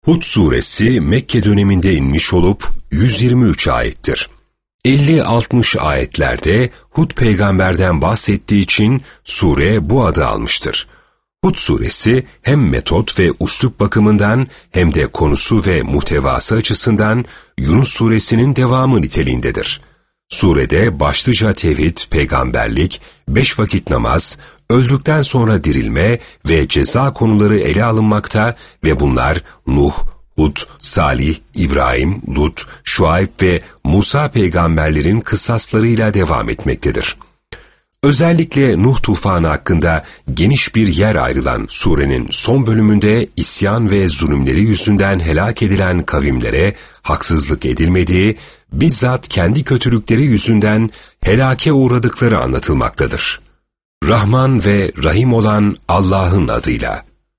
Hud suresi Mekke döneminde inmiş olup 123 ayettir. 50-60 ayetlerde Hud peygamberden bahsettiği için sure bu adı almıştır. Hud suresi hem metot ve üslup bakımından hem de konusu ve muhtevası açısından Yunus suresinin devamı niteliğindedir. Surede başlıca tevhid, peygamberlik, 5 vakit namaz, öldükten sonra dirilme ve ceza konuları ele alınmakta ve bunlar Nuh, Hud, Salih, İbrahim, Lut, Şuayb ve Musa peygamberlerin kıssaslarıyla devam etmektedir. Özellikle Nuh tufanı hakkında geniş bir yer ayrılan surenin son bölümünde isyan ve zulümleri yüzünden helak edilen kavimlere haksızlık edilmediği, bizzat kendi kötülükleri yüzünden helake uğradıkları anlatılmaktadır. Rahman ve Rahim olan Allah'ın adıyla.